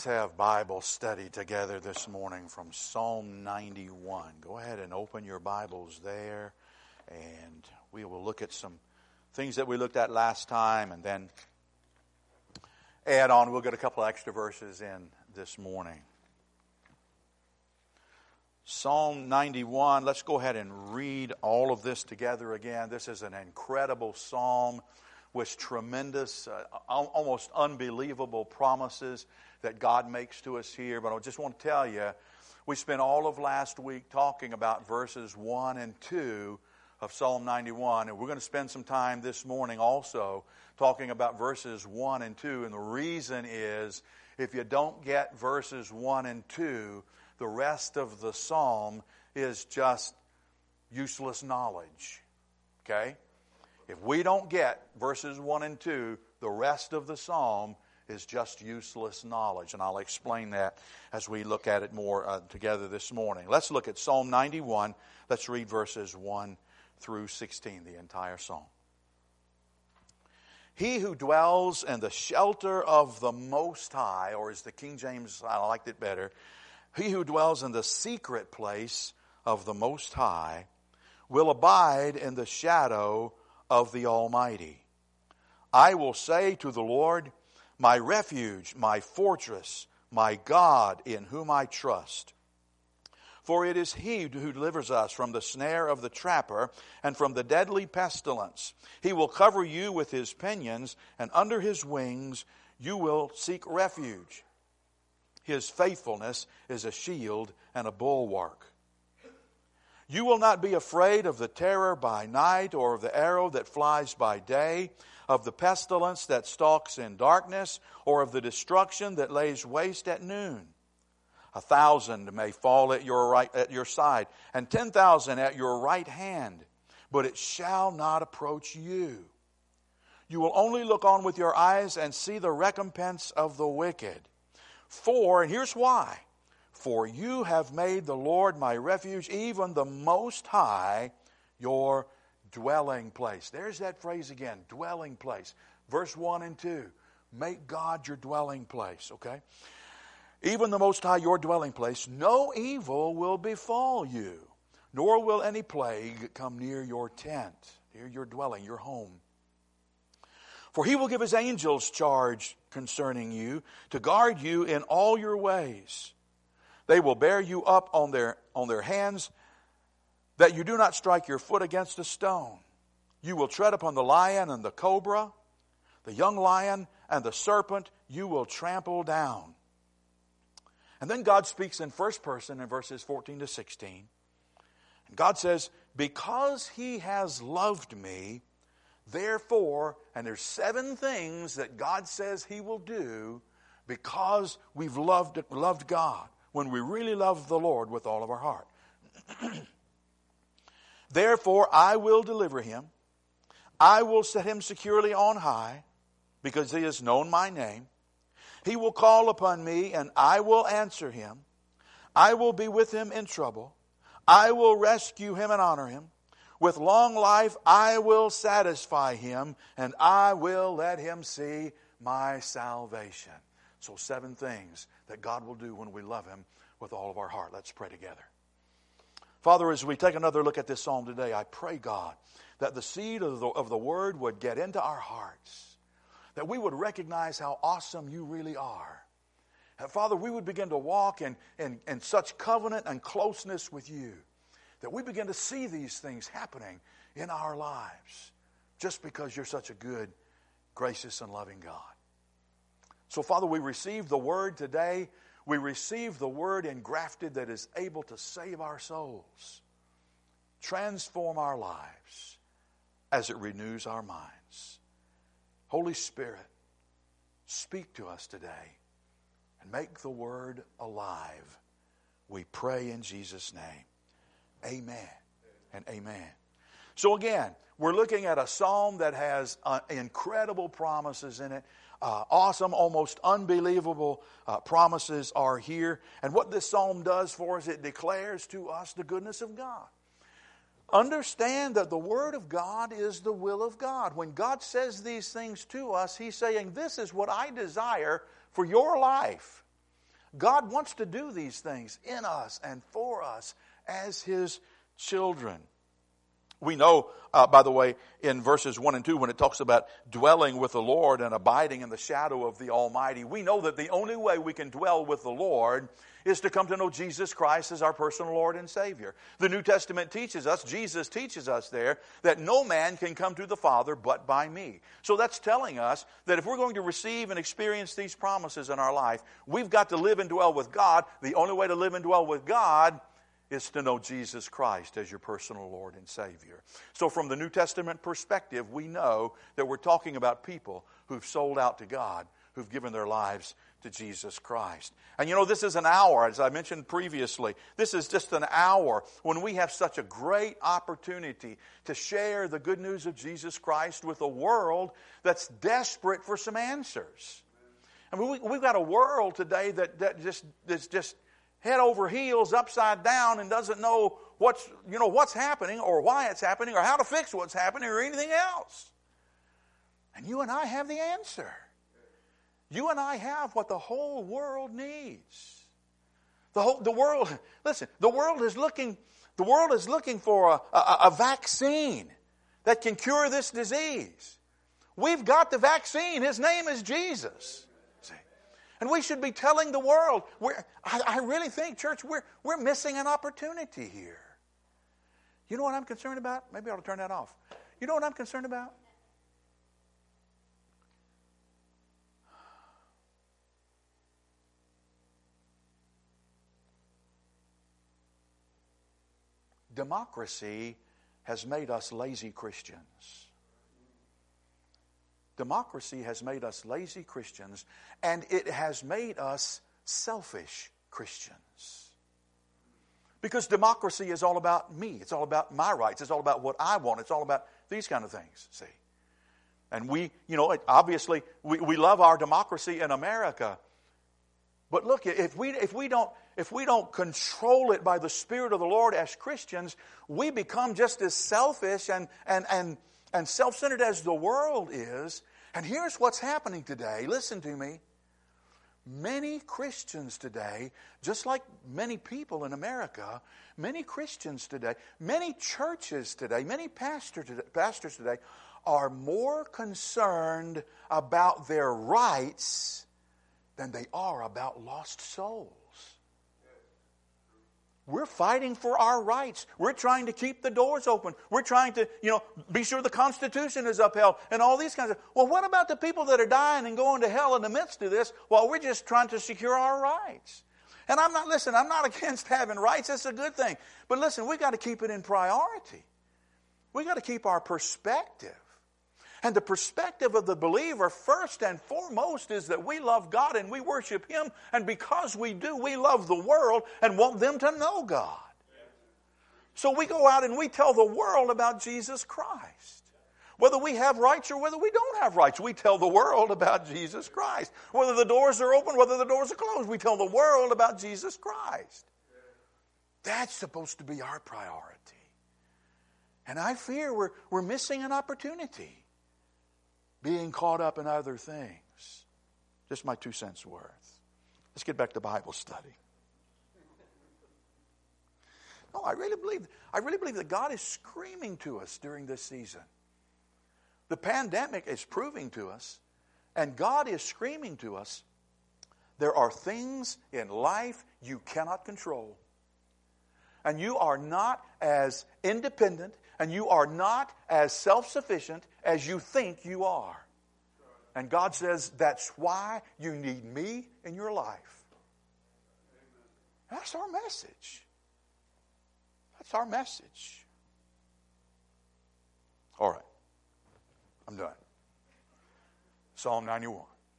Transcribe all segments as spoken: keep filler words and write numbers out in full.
have Bible study together this morning from Psalm ninety-one. Go ahead and open your Bibles there, and we will look at some things that we looked at last time, and then add on. We'll get a couple extra verses in this morning. Psalm ninety-one, let's go ahead and read all of this together again. This is an incredible psalm with tremendous, uh, almost unbelievable promises that God makes to us here. But I just want to tell you, we spent all of last week talking about verses one and two of Psalm ninety-one. And we're going to spend some time this morning also talking about verses one and two. And the reason is, if you don't get verses one and two, the rest of the psalm is just useless knowledge. Okay? If we don't get verses one and two, the rest of the psalm is just useless knowledge. And I'll explain that as we look at it more uh, together this morning. Let's look at Psalm ninety-one. Let's read verses one through sixteen, the entire psalm. He who dwells in the shelter of the Most High, or as the King James, I liked it better, he who dwells in the secret place of the Most High will abide in the shadow of the Almighty. I will say to the Lord, my refuge, my fortress, my God in whom I trust. For it is He who delivers us from the snare of the trapper and from the deadly pestilence. He will cover you with His pinions, and under His wings you will seek refuge. His faithfulness is a shield and a bulwark. You will not be afraid of the terror by night, or of the arrow that flies by day, of the pestilence that stalks in darkness, or of the destruction that lays waste at noon. A thousand may fall at your right, at your side, and ten thousand at your right hand, but it shall not approach you. You will only look on with your eyes and see the recompense of the wicked. For, and here's why, for you have made the Lord my refuge, even the Most High, your dwelling place. There's that phrase again, dwelling place. Verse one and two, make God your dwelling place, okay? Even the Most High, your dwelling place, no evil will befall you, nor will any plague come near your tent, near your dwelling, your home. For He will give His angels charge concerning you, to guard you in all your ways. They will bear you up on their, on their hands, that you do not strike your foot against a stone. You will tread upon the lion and the cobra, the young lion and the serpent you will trample down. And then God speaks in first person in verses fourteen to sixteen. And God says, because He has loved me, therefore, and there's seven things that God says He will do because we've loved, loved God, when we really love the Lord with all of our heart. Therefore, I will deliver him. I will set him securely on high, because he has known my name. He will call upon me, and I will answer him. I will be with him in trouble. I will rescue him and honor him. With long life I will satisfy him, and I will let him see my salvation. So seven things that God will do when we love Him with all of our heart. Let's pray together. Father, as we take another look at this psalm today, I pray, God, that the seed of the, of the Word would get into our hearts, that we would recognize how awesome You really are. And Father, we would begin to walk in, in, in such covenant and closeness with You, that we begin to see these things happening in our lives, just because You're such a good, gracious, and loving God. So, Father, we receive the Word today. We receive the Word engrafted that is able to save our souls, transform our lives as it renews our minds. Holy Spirit, speak to us today and make the Word alive. We pray in Jesus' name. Amen and amen. So again, we're looking at a psalm that has uh, incredible promises in it. Uh, awesome, almost unbelievable uh, promises are here. And what this psalm does for us, it declares to us the goodness of God. Understand that the Word of God is the will of God. When God says these things to us, He's saying, this is what I desire for your life. God wants to do these things in us and for us as His children. We know, uh, by the way, in verses one and two, when it talks about dwelling with the Lord and abiding in the shadow of the Almighty, we know that the only way we can dwell with the Lord is to come to know Jesus Christ as our personal Lord and Savior. The New Testament teaches us, Jesus teaches us there, that no man can come to the Father but by me. So that's telling us that if we're going to receive and experience these promises in our life, we've got to live and dwell with God. The only way to live and dwell with God is to know Jesus Christ as your personal Lord and Savior. So from the New Testament perspective, we know that we're talking about people who've sold out to God, who've given their lives to Jesus Christ. And you know, this is an hour, as I mentioned previously, this is just an hour when we have such a great opportunity to share the good news of Jesus Christ with a world that's desperate for some answers. I mean, we, we've got a world today that, that just, that's just head over heels, upside down, and doesn't know what's, you know, what's happening or why it's happening or how to fix what's happening or anything else. And you and I have the answer. You and I have what the whole world needs. The whole, the world, listen, the world is looking, the world is looking for a, a, a vaccine that can cure this disease. We've got the vaccine. His name is Jesus. And we should be telling the world, we're, I, I really think, church, we're, we're missing an opportunity here. You know what I'm concerned about? Maybe I ought to turn that off. You know what I'm concerned about? Democracy has made us lazy Christians. Democracy has made us lazy Christians, and it has made us selfish Christians. Because democracy is all about me. It's all about my rights. It's all about what I want. It's all about these kind of things, see. And we, you know, obviously, we, we love our democracy in America. But look, if we, if we don't, if we don't control it by the Spirit of the Lord as Christians, we become just as selfish and, and, and, and self-centered as the world is. And here's what's happening today. Listen to me. Many Christians today, just like many people in America, many Christians today, many churches today, many pastor today, pastors today are more concerned about their rights than they are about lost souls. We're fighting for our rights. We're trying to keep the doors open. We're trying to, you know, be sure the Constitution is upheld and all these kinds of... Well, what about the people that are dying and going to hell in the midst of this while we're just trying to secure our rights? And I'm not, listen, I'm not against having rights. That's a good thing. But listen, we've got to keep it in priority. We've got to keep our perspective. And the perspective of the believer, first and foremost, is that we love God and we worship Him. And because we do, we love the world and want them to know God. So we go out and we tell the world about Jesus Christ. Whether we have rights or whether we don't have rights, we tell the world about Jesus Christ. Whether the doors are open, whether the doors are closed, we tell the world about Jesus Christ. That's supposed to be our priority. And I fear we're, we're missing an opportunity. Being caught up in other things. Just my two cents worth. Let's get back to Bible study. No, I really believe, I really believe that God is screaming to us during this season. The pandemic is proving to us, and God is screaming to us, there are things in life you cannot control. And you are not as independent and you are not as self-sufficient as you think you are. And God says, that's why you need me in your life. That's our message. That's our message. All right. I'm done. Psalm ninety-one.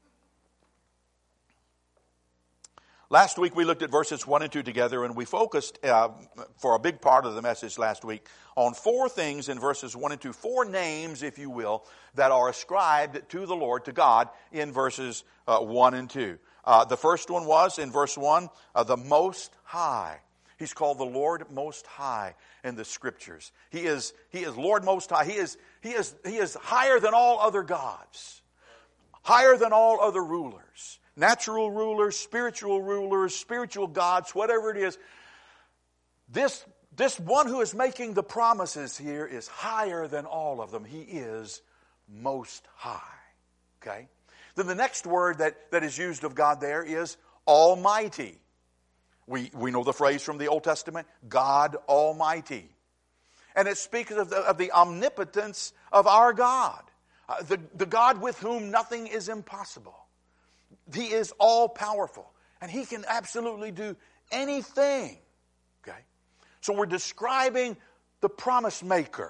Last week we looked at verses one and two together, and we focused uh, for a big part of the message last week on four things in verses one and two, four names, if you will, that are ascribed to the Lord, to God, in verses uh, one and two. Uh, the first one was, in verse one, uh, the Most High. He's called the Lord Most High in the Scriptures. He is, he is Lord Most High. He is, he is, he is higher than all other gods, higher than all other rulers. natural rulers, spiritual rulers, spiritual gods, whatever it is. This, this one who is making the promises here is higher than all of them. He is most high. Okay? Then the next word that, that is used of God there is Almighty. We, we know the phrase from the Old Testament, God Almighty. And it speaks of the, of the omnipotence of our God, uh, the, the God with whom nothing is impossible. He is all-powerful, and He can absolutely do anything. Okay? So we're describing the promise maker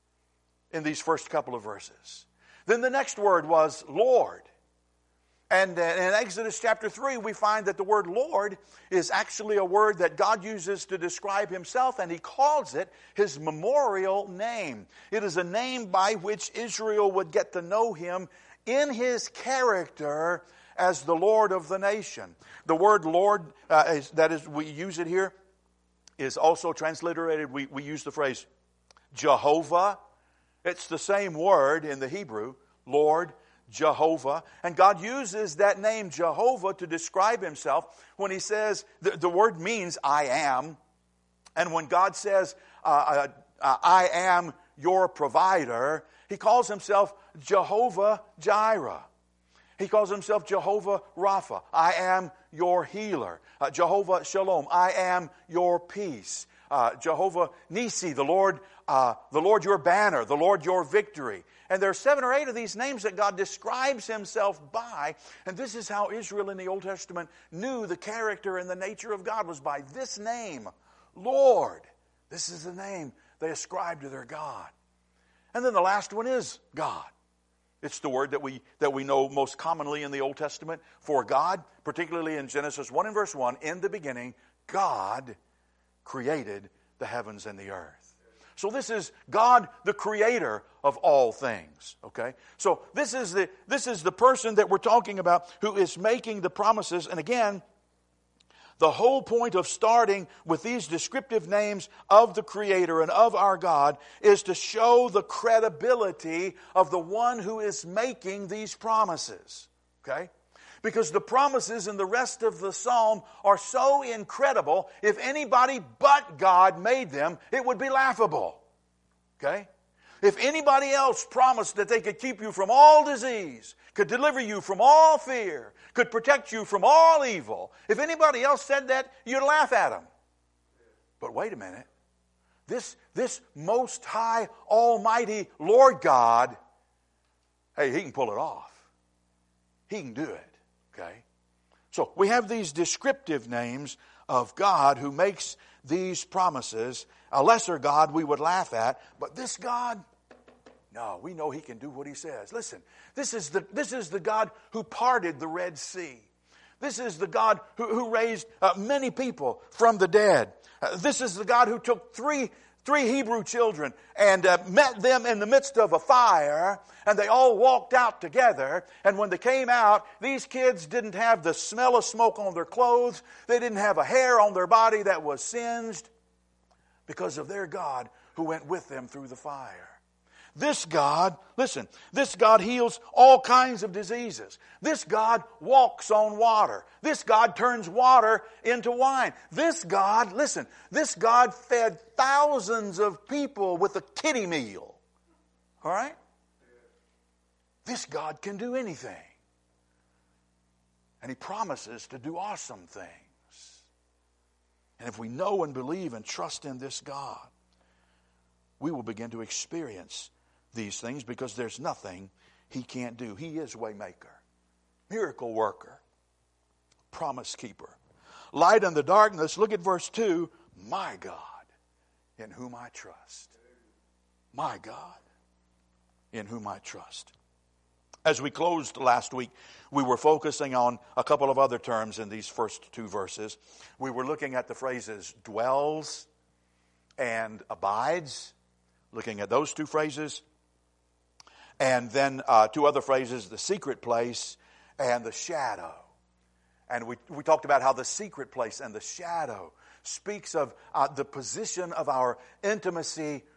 in these first couple of verses. Then the next word was Lord. And in Exodus chapter three, we find that the word Lord is actually a word that God uses to describe Himself, and He calls it His memorial name. It is a name by which Israel would get to know Him in His character as the Lord of the nation. The word Lord, uh, is, that is, we use it here, is also transliterated. We, we use the phrase Jehovah. It's the same word in the Hebrew, Lord, Jehovah. And God uses that name Jehovah to describe Himself when He says, the, the word means I am. And when God says, uh, uh, uh, I am your provider, He calls Himself Jehovah Jireh. He calls Himself Jehovah Rapha. I am your healer. Uh, Jehovah Shalom. I am your peace. Uh, Jehovah Nisi, the Lord, uh, the Lord your banner, the Lord your victory. And there are seven or eight of these names that God describes Himself by. And this is how Israel in the Old Testament knew the character and the nature of God, was by this name, Lord. This is the name they ascribe to their God. And then the last one is God. It's the word that we that we know most commonly in the Old Testament for God, particularly in Genesis one and verse one. In the beginning, God created the heavens and the earth. So this is God, the creator of all things. Okay? So this is the this is the person that we're talking about who is making the promises. And again, the whole point of starting with these descriptive names of the Creator and of our God is to show the credibility of the one who is making these promises. Okay? Because the promises in the rest of the psalm are so incredible, if anybody but God made them, it would be laughable. Okay? If anybody else promised that they could keep you from all disease, could deliver you from all fear, could protect you from all evil, if anybody else said that, you'd laugh at them. But wait a minute. This, this most high, almighty Lord God, hey, He can pull it off. He can do it. Okay? So we have these descriptive names of God who makes these promises. A lesser God we would laugh at, but this God, no, we know He can do what He says. Listen, this is the, this is the God who parted the Red Sea. This is the God who, who raised uh, many people from the dead. Uh, this is the God who took three, three Hebrew children and uh, met them in the midst of a fire, and they all walked out together. And when they came out, these kids didn't have the smell of smoke on their clothes. They didn't have a hair on their body that was singed because of their God who went with them through the fire. This God, listen, this God heals all kinds of diseases. This God walks on water. This God turns water into wine. This God, listen, this God fed thousands of people with a kiddie meal. All right? This God can do anything. And He promises to do awesome things. And if we know and believe and trust in this God, we will begin to experience these things because there's nothing He can't do. He is waymaker, miracle worker, promise keeper, light in the darkness. Look at verse two. My God, in whom I trust. My God, in whom I trust. As we closed last week, we were focusing on a couple of other terms in these first two verses. We were looking at the phrases dwells and abides, looking at those two phrases. And then uh, two other phrases, the secret place and the shadow. And we, we talked about how the secret place and the shadow speaks of uh, the position of our intimacy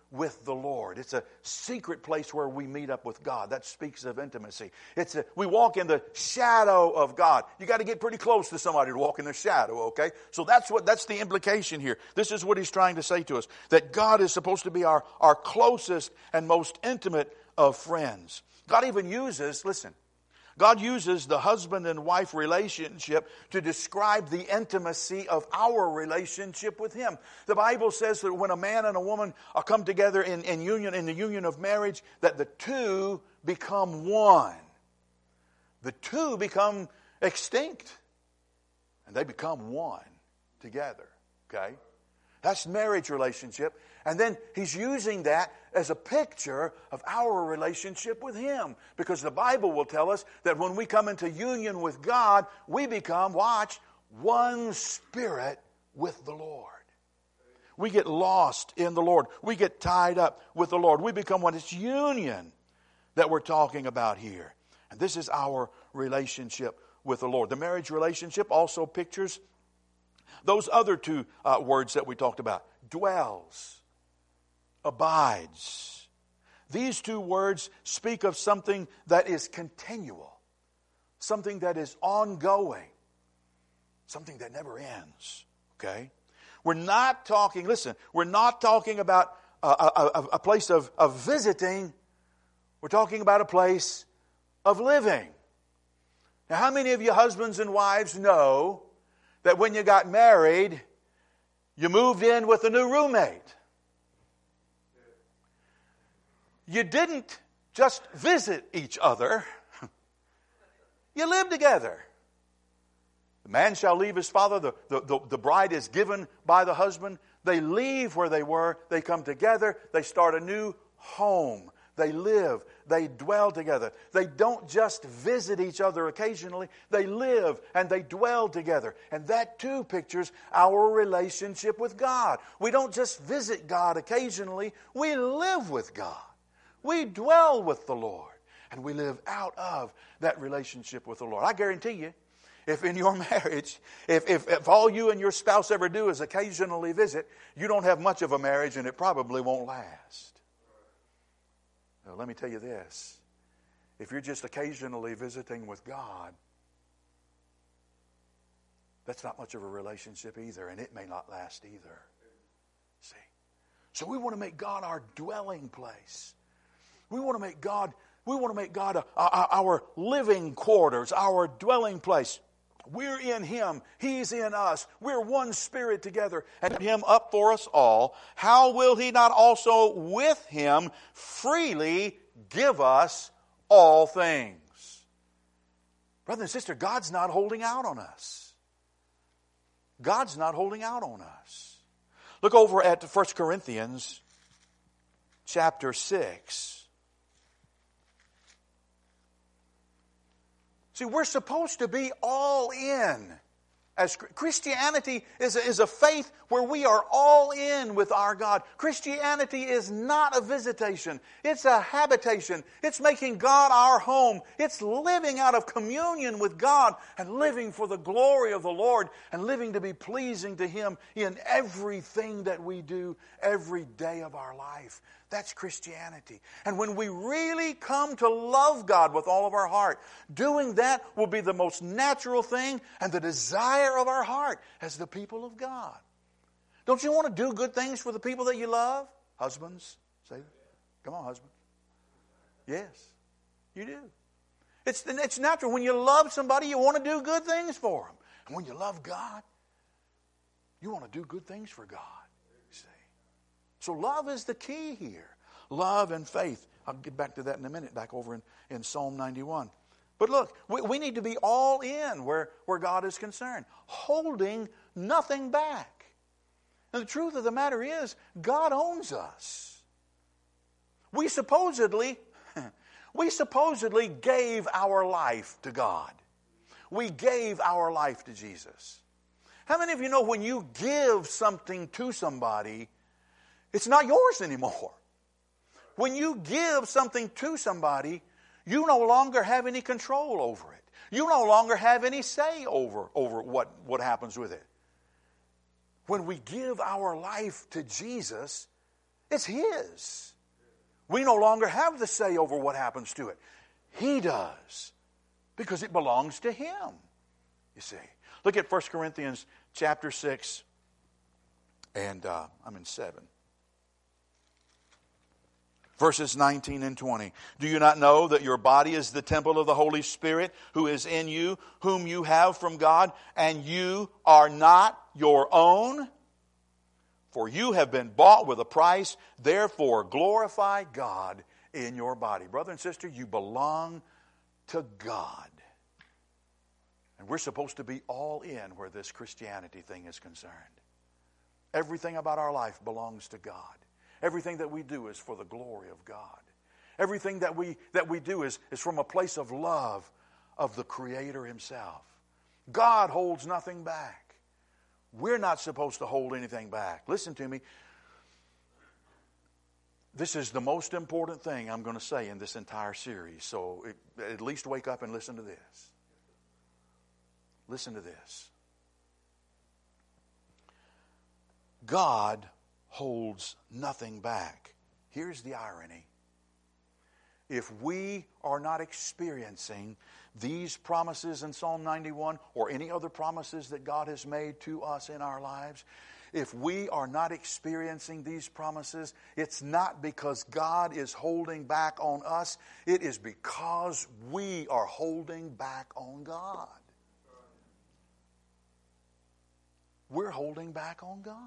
with the Lord. It's a secret place where we meet up with God. That speaks of intimacy. It's a, we walk in the shadow of God. You got to get pretty close to somebody to walk in the shadow, okay? So that's what that's the implication here. This is what he's trying to say to us, that God is supposed to be our, our closest and most intimate of friends. God even uses, listen, God uses the husband and wife relationship to describe the intimacy of our relationship with Him. The Bible says that when a man and a woman are come together in, in union, in the union of marriage, that the two become one. The two become extinct, and they become one together. Okay? That's marriage relationship. And then he's using that as a picture of our relationship with Him. Because the Bible will tell us that when we come into union with God, we become, watch, one spirit with the Lord. We get lost in the Lord. We get tied up with the Lord. We become one. It's union that we're talking about here. And this is our relationship with the Lord. The marriage relationship also pictures those other two uh, words that we talked about. Dwells, abides. These two words speak of something that is continual, something that is ongoing, something that never ends. Okay? We're not talking, listen, we're not talking about a, a, a place of, of visiting. We're talking about a place of living. Now, how many of you husbands and wives know that when you got married, you moved in with a new roommate? You didn't just visit each other. You lived together. The man shall leave his father. The, the, the, the bride is given by the husband. They leave where they were. They come together. They start a new home. They live. They dwell together. They don't just visit each other occasionally. They live and they dwell together. And that too pictures our relationship with God. We don't just visit God occasionally. We live with God. We dwell with the Lord. And we live out of that relationship with the Lord. I guarantee you, if in your marriage, if, if, if all you and your spouse ever do is occasionally visit, you don't have much of a marriage and it probably won't last. Now, let me tell you this. If you're just occasionally visiting with God, that's not much of a relationship either, and it may not last either. See? So we want to make God our dwelling place. We want to make God, we want to make God a, a, our living quarters, our dwelling place. We're in Him. He's in us. We're one spirit together. And Him up for us all. How will He not also with Him freely give us all things? Brother and sister, God's not holding out on us. God's not holding out on us. Look over at First Corinthians chapter six. See, we're supposed to be all in. As Christianity is a, is a faith where we are all in with our God. Christianity is not a visitation. It's a habitation. It's making God our home. It's living out of communion with God and living for the glory of the Lord and living to be pleasing to Him in everything that we do every day of our life. That's Christianity. And when we really come to love God with all of our heart, doing that will be the most natural thing and the desire of our heart as the people of God. Don't you want to do good things for the people that you love? Husbands, say that. Come on, husbands. Yes, you do. It's, it's natural. When you love somebody, you want to do good things for them. And when you love God, you want to do good things for God. So love is the key here. Love and faith. I'll get back to that in a minute, back over in, in Psalm ninety-one. But look, we, we need to be all in where, where God is concerned, holding nothing back. And the truth of the matter is, God owns us. We supposedly, we supposedly gave our life to God. We gave our life to Jesus. How many of you know when you give something to somebody, it's not yours anymore? When you give something to somebody, you no longer have any control over it. You no longer have any say over, over what, what happens with it. When we give our life to Jesus, It's His. We no longer have the say over what happens to it. He does. Because it belongs to Him, you see. Look at First Corinthians chapter six, and uh, I'm in seven. Verses nineteen and twenty. Do you not know that your body is the temple of the Holy Spirit who is in you, whom you have from God, and you are not your own? For you have been bought with a price, therefore glorify God in your body. Brother and sister, you belong to God. And we're supposed to be all in where this Christianity thing is concerned. Everything about our life belongs to God. Everything that we do is for the glory of God. Everything that we that we do is, is from a place of love of the Creator Himself. God holds nothing back. We're not supposed to hold anything back. Listen to me. This is the most important thing I'm going to say in this entire series. So it, at least wake up and listen to this. Listen to this. God holds nothing back. Here's the irony. If we are not experiencing these promises in Psalm ninety-one or any other promises that God has made to us in our lives, if we are not experiencing these promises, it's not because God is holding back on us. It is because we are holding back on God. We're holding back on God.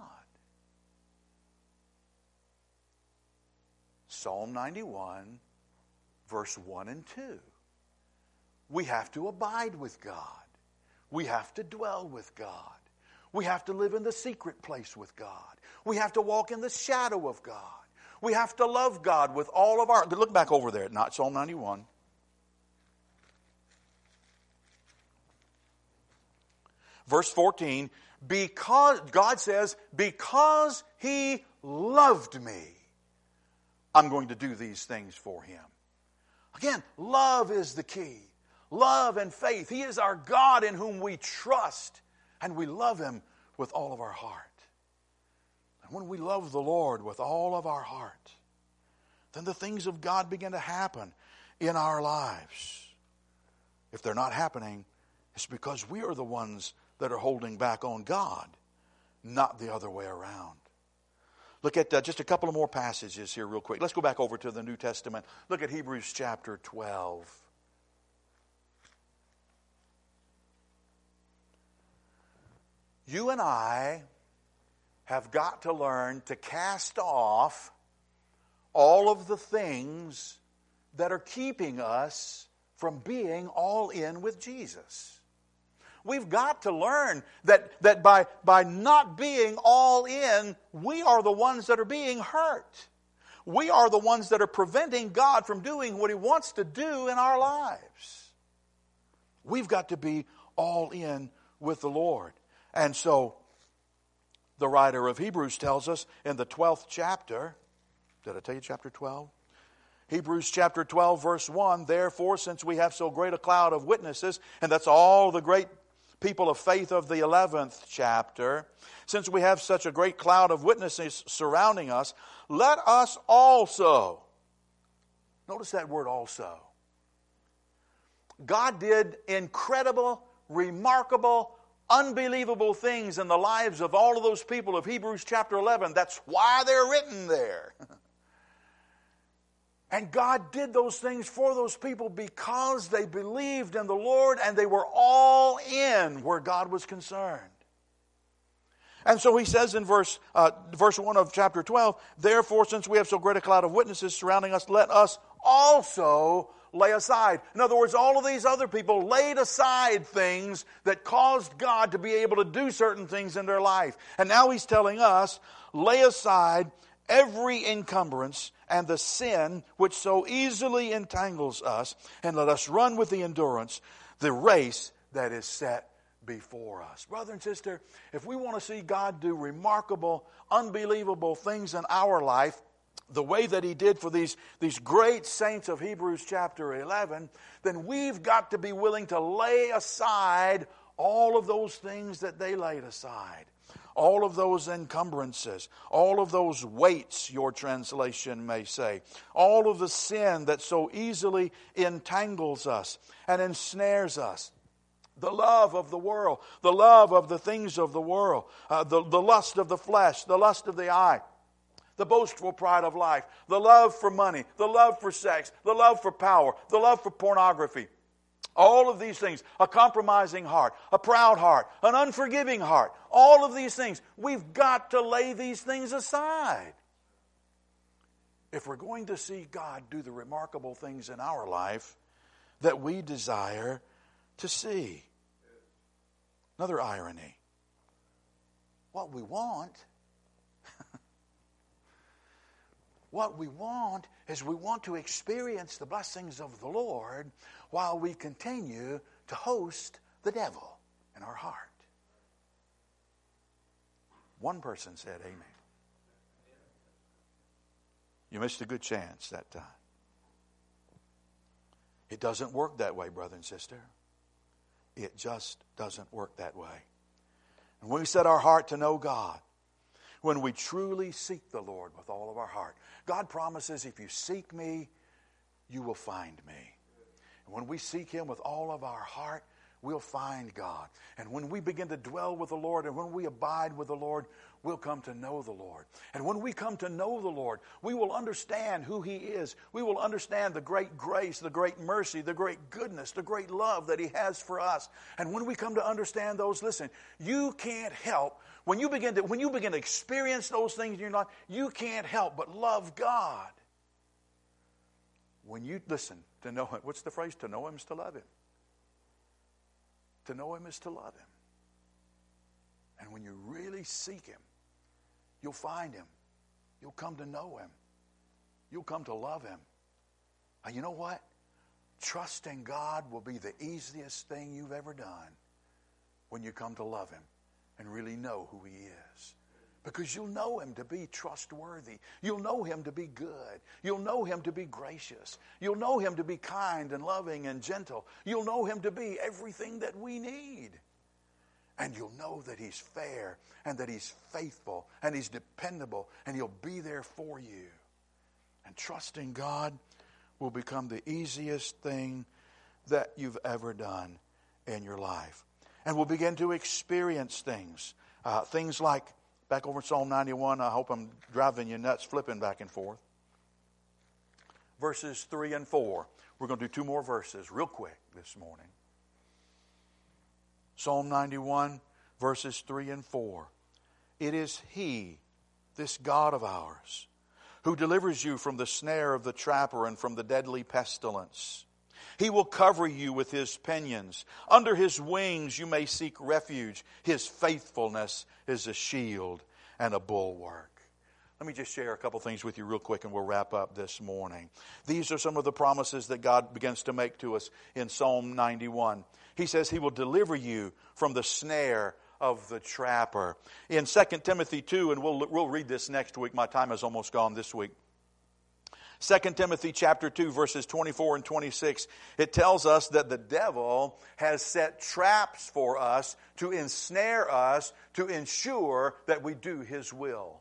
Psalm ninety-one, verse one and two. We have to abide with God. We have to dwell with God. We have to live in the secret place with God. We have to walk in the shadow of God. We have to love God with all of our... Look back over there, not Psalm ninety-one. Verse fourteen, because God says, because He loved me, I'm going to do these things for Him. Again, love is the key. Love and faith. He is our God in whom we trust, and we love Him with all of our heart. And when we love the Lord with all of our heart, then the things of God begin to happen in our lives. If they're not happening, it's because we are the ones that are holding back on God, not the other way around. Look at uh, just a couple of more passages here real quick. Let's go back over to the New Testament. Look at Hebrews chapter twelve. You and I have got to learn to cast off all of the things that are keeping us from being all in with Jesus. We've got to learn that, that by, by not being all in, we are the ones that are being hurt. We are the ones that are preventing God from doing what He wants to do in our lives. We've got to be all in with the Lord. And so, the writer of Hebrews tells us in the twelfth chapter, did I tell you chapter twelve? Hebrews chapter twelve, verse one, therefore, since we have so great a cloud of witnesses, and that's all the great people of faith of the eleventh chapter, since we have such a great cloud of witnesses surrounding us, let us also, notice that word also. God did incredible, remarkable, unbelievable things in the lives of all of those people of Hebrews chapter eleven. That's why they're written there. And God did those things for those people because they believed in the Lord and they were all in where God was concerned. And so he says in verse uh, verse one of chapter twelve, therefore, since we have so great a cloud of witnesses surrounding us, let us also lay aside. In other words, all of these other people laid aside things that caused God to be able to do certain things in their life. And now he's telling us, lay aside every encumbrance and the sin which so easily entangles us, and let us run with the endurance the race that is set before us. Brother and sister, if we want to see God do remarkable, unbelievable things in our life, the way that He did for these, these great saints of Hebrews chapter eleven, then we've got to be willing to lay aside all of those things that they laid aside, all of those encumbrances, all of those weights, your translation may say, all of the sin that so easily entangles us and ensnares us. The love of the world, the love of the things of the world, uh, the, the lust of the flesh, the lust of the eye, the boastful pride of life, the love for money, the love for sex, the love for power, the love for pornography. All of these things, a compromising heart, a proud heart, an unforgiving heart, all of these things, we've got to lay these things aside. If we're going to see God do the remarkable things in our life that we desire to see. Another irony. What we want, what we want is we want to experience the blessings of the Lord while we continue to host the devil in our heart. One person said amen. You missed a good chance that time. It doesn't work that way, brother and sister. It just doesn't work that way. And when we set our heart to know God, when we truly seek the Lord with all of our heart, God promises, if you seek me, you will find me. And when we seek Him with all of our heart, we'll find God. And when we begin to dwell with the Lord, and when we abide with the Lord, we'll come to know the Lord. And when we come to know the Lord, we will understand who He is. We will understand the great grace, the great mercy, the great goodness, the great love that He has for us. And when we come to understand those, listen, you can't help, when you begin to, when you begin to experience those things in your life, you can't help but love God. When you, listen, to know Him, what's the phrase? To know Him is to love Him. To know Him is to love Him. And when you really seek Him, you'll find Him. You'll come to know Him. You'll come to love Him. And you know what? Trusting God will be the easiest thing you've ever done when you come to love Him and really know who He is. Because you'll know Him to be trustworthy. You'll know Him to be good. You'll know Him to be gracious. You'll know Him to be kind and loving and gentle. You'll know Him to be everything that we need. And you'll know that He's fair and that He's faithful and He's dependable and He'll be there for you. And trusting God will become the easiest thing that you've ever done in your life. And we'll begin to experience things. Uh, things like, back over in Psalm ninety-one, I hope I'm driving you nuts flipping back and forth. Verses three and four. We're going to do two more verses real quick this morning. Psalm ninety-one, verses three and four. It is He, this God of ours, who delivers you from the snare of the trapper and from the deadly pestilence. He will cover you with His pinions. Under His wings you may seek refuge. His faithfulness is a shield and a bulwark. Let me just share a couple things with you real quick and we'll wrap up this morning. These are some of the promises that God begins to make to us in Psalm ninety-one. He says He will deliver you from the snare of the trapper. In Second Timothy two, and we'll, we'll read this next week. My time is almost gone this week. Second Timothy chapter two, verses twenty-four and twenty-six, it tells us that the devil has set traps for us to ensnare us, to ensure that we do his will.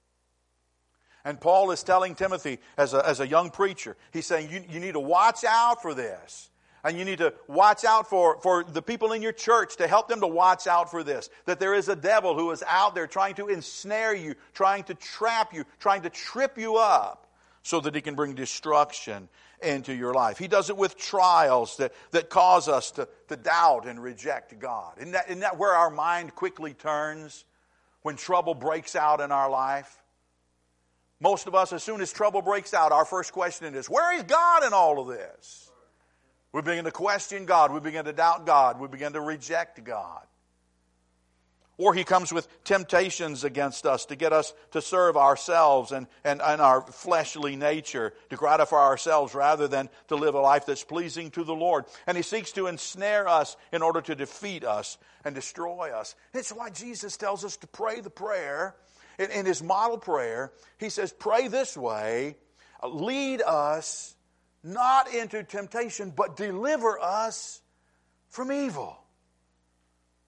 And Paul is telling Timothy, as a, as a young preacher, he's saying you, you need to watch out for this. And you need to watch out for, for the people in your church to help them to watch out for this. That there is a devil who is out there trying to ensnare you, trying to trap you, trying to trip you up so that he can bring destruction into your life. He does it with trials that, that cause us to, to doubt and reject God. Isn't that, isn't that where our mind quickly turns when trouble breaks out in our life? Most of us, as soon as trouble breaks out, our first question is, where is God in all of this? We begin to question God. We begin to doubt God. We begin to reject God. Or he comes with temptations against us to get us to serve ourselves and, and, and our fleshly nature, to gratify ourselves rather than to live a life that's pleasing to the Lord. And he seeks to ensnare us in order to defeat us and destroy us. That's why Jesus tells us to pray the prayer. In, in his model prayer, he says, pray this way, lead us not into temptation, but deliver us from evil.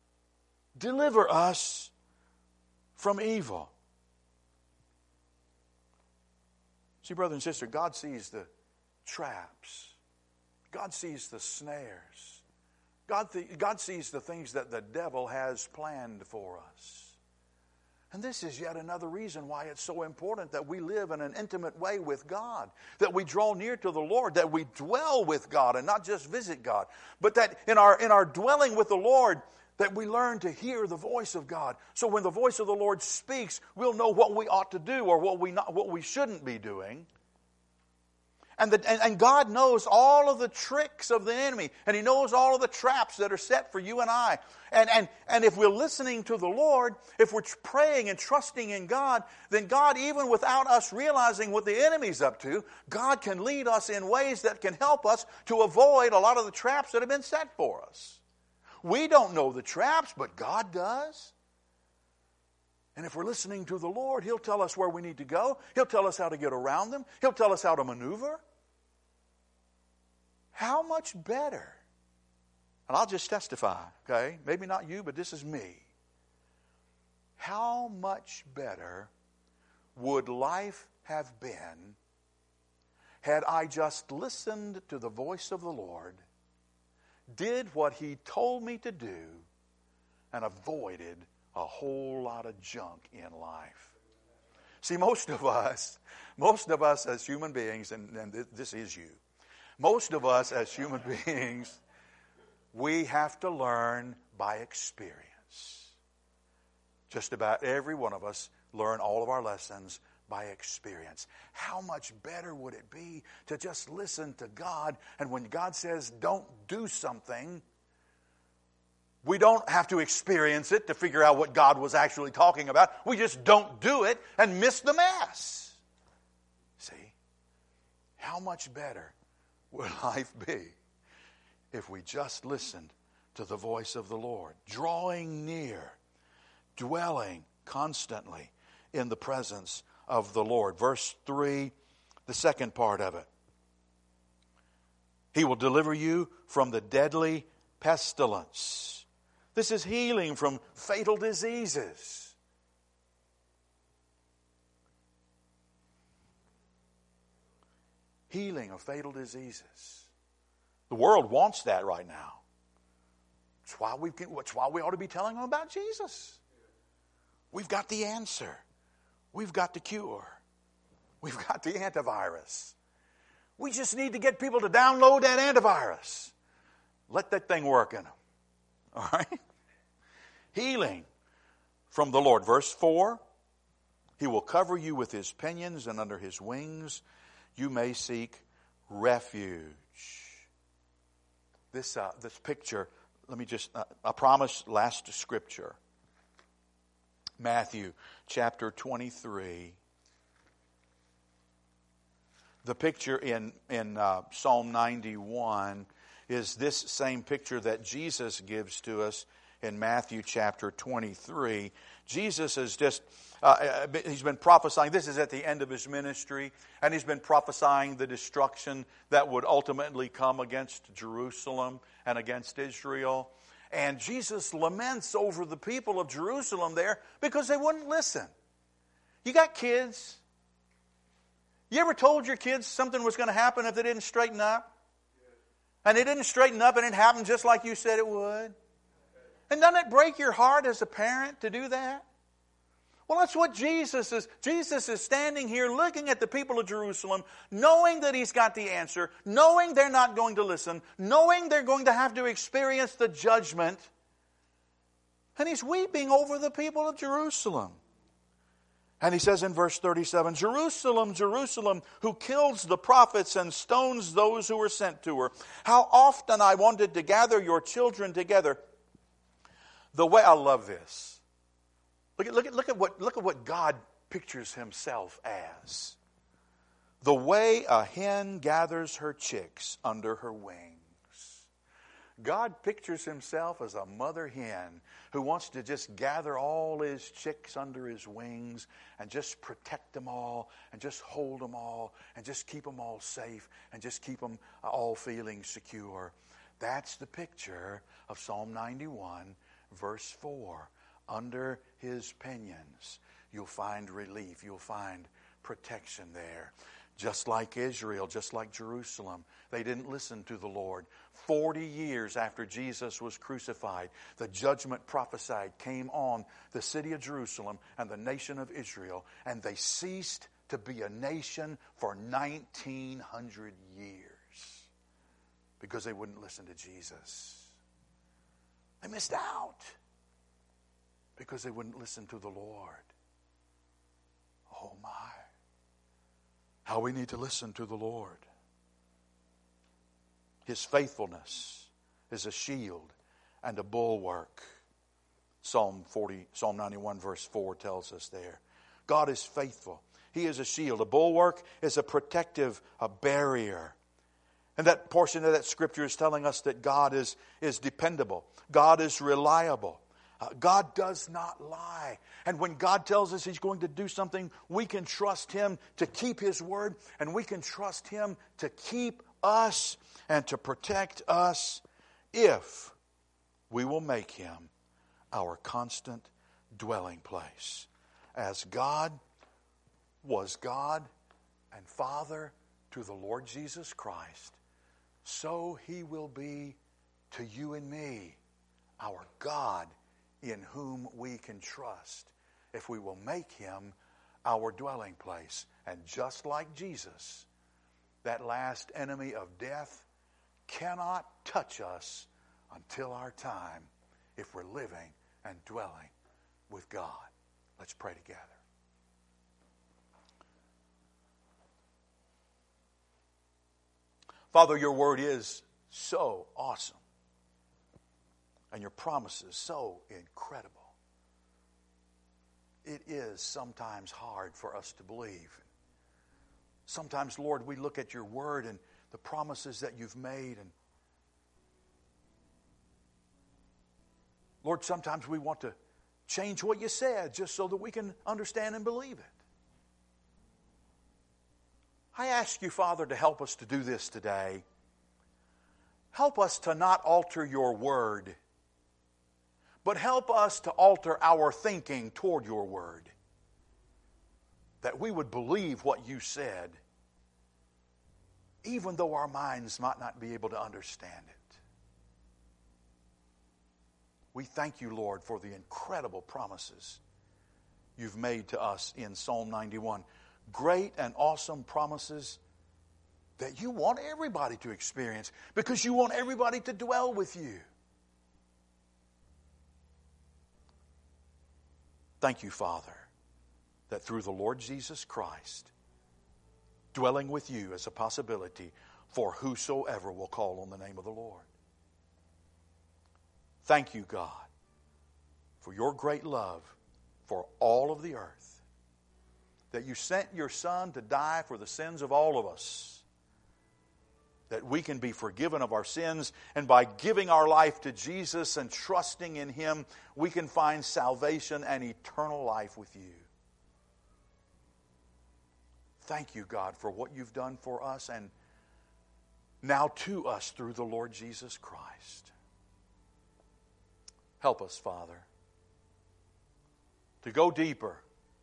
deliver us from evil. See, brother and sister, God sees the traps. God sees the snares. God, th- God sees the things that the devil has planned for us. And this is yet another reason why it's so important that we live in an intimate way with God, that we draw near to the Lord, that we dwell with God and not just visit God, but that in our, in our dwelling with the Lord, that we learn to hear the voice of God. So when the voice of the Lord speaks, we'll know what we ought to do or what we not, what we shouldn't be doing. And, the, and, and God knows all of the tricks of the enemy. And He knows all of the traps that are set for you and I. And, and, and if we're listening to the Lord, if we're praying and trusting in God, then God, even without us realizing what the enemy's up to, God can lead us in ways that can help us to avoid a lot of the traps that have been set for us. We don't know the traps, but God does. And if we're listening to the Lord, He'll tell us where we need to go. He'll tell us how to get around them. He'll tell us how to maneuver. How much better? And I'll just testify, okay? Maybe not you, but this is me. How much better would life have been had I just listened to the voice of the Lord, did what He told me to do, and avoided a whole lot of junk in life? See, most of us, most of us as human beings, and, and this is you, most of us as human beings, we have to learn by experience. Just about every one of us learn all of our lessons by experience. How much better would it be to just listen to God, and when God says don't do something, we don't have to experience it to figure out what God was actually talking about. We just don't do it and miss the mess. See? How much better would life be if we just listened to the voice of the Lord, drawing near, dwelling constantly in the presence of the Lord. Verse three, the second part of it. He will deliver you from the deadly pestilence. This is healing from fatal diseases. Healing of fatal diseases. The world wants that right now. That's why we that's why we ought to be telling them about Jesus. We've got the answer. We've got the cure. We've got the antivirus. We just need to get people to download that antivirus. Let that thing work in them. All right? Healing from the Lord. Verse four, He will cover you with His pinions, and under His wings you may seek refuge. This, uh, this picture, let me just, uh, I promise last scripture. Matthew chapter twenty-three. The picture in, in uh, Psalm ninety-one is this same picture that Jesus gives to us in Matthew chapter twenty-three. Jesus is just, uh, he's been prophesying, this is at the end of His ministry, and He's been prophesying the destruction that would ultimately come against Jerusalem and against Israel. And Jesus laments over the people of Jerusalem there because they wouldn't listen. You got kids. You ever told your kids something was going to happen if they didn't straighten up? And they didn't straighten up and it happened just like you said it would? And doesn't it break your heart as a parent to do that? Well, that's what Jesus is. Jesus is standing here looking at the people of Jerusalem, knowing that He's got the answer, knowing they're not going to listen, knowing they're going to have to experience the judgment. And He's weeping over the people of Jerusalem. And He says in verse thirty-seven, Jerusalem, Jerusalem, who kills the prophets and stones those who were sent to her. How often I wanted to gather your children together. The way, I love this. Look at, look at, look at what, look at what God pictures Himself as. The way a hen gathers her chicks under her wings. God pictures Himself as a mother hen who wants to just gather all His chicks under His wings and just protect them all and just hold them all and just keep them all safe and just keep them all feeling secure. That's the picture of Psalm ninety-one, verse four. Under His pinions, you'll find relief. You'll find protection there. Just like Israel, just like Jerusalem, they didn't listen to the Lord. Forty years after Jesus was crucified, the judgment prophesied came on the city of Jerusalem and the nation of Israel, and they ceased to be a nation for nineteen hundred years because they wouldn't listen to Jesus. They missed out because they wouldn't listen to the Lord. Oh my. How we need to listen to the Lord. His faithfulness is a shield and a bulwark. Psalm forty, Psalm ninety-one verse four tells us there. God is faithful. He is a shield. A bulwark is a protective, a barrier. And that portion of that scripture is telling us that God is, is dependable. God is reliable. Uh, God does not lie. And when God tells us He's going to do something, we can trust Him to keep His word, and we can trust Him to keep us and to protect us if we will make Him our constant dwelling place. As God was God and Father to the Lord Jesus Christ, so He will be to you and me, our God, in whom we can trust if we will make Him our dwelling place. And just like Jesus, that last enemy of death cannot touch us until our time if we're living and dwelling with God. Let's pray together. Father, your word is so awesome. And your promises so incredible. It is sometimes hard for us to believe. Sometimes, Lord, we look at your word and the promises that you've made, and Lord, sometimes we want to change what you said just so that we can understand and believe it. I ask you, Father, to help us to do this today. Help us to not alter your word, but help us to alter our thinking toward your word. That we would believe what you said, even though our minds might not be able to understand it. We thank you, Lord, for the incredible promises you've made to us in Psalm ninety-one. Great and awesome promises that you want everybody to experience because you want everybody to dwell with you. Thank you, Father, that through the Lord Jesus Christ, dwelling with you is a possibility for whosoever will call on the name of the Lord. Thank you, God, for your great love for all of the earth, that you sent your Son to die for the sins of all of us, that we can be forgiven of our sins, and by giving our life to Jesus and trusting in Him, we can find salvation and eternal life with you. Thank you, God, for what you've done for us and now to us through the Lord Jesus Christ. Help us, Father, to go deeper,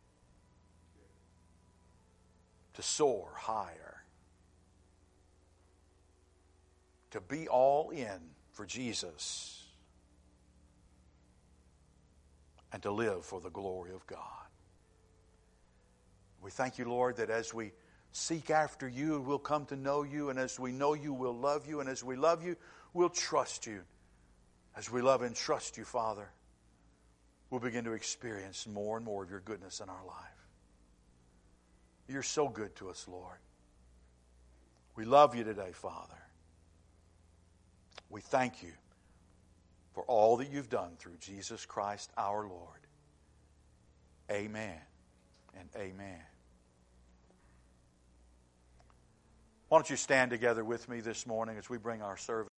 to soar higher, to be all in for Jesus, and to live for the glory of God. We thank you, Lord, that as we seek after you, we'll come to know you, and as we know you, we'll love you, and as we love you, we'll trust you. As we love and trust you, Father, we'll begin to experience more and more of your goodness in our life. You're so good to us, Lord. We love you today, Father. We thank you for all that you've done through Jesus Christ our Lord. Amen and amen. Why don't you stand together with me this morning as we bring our service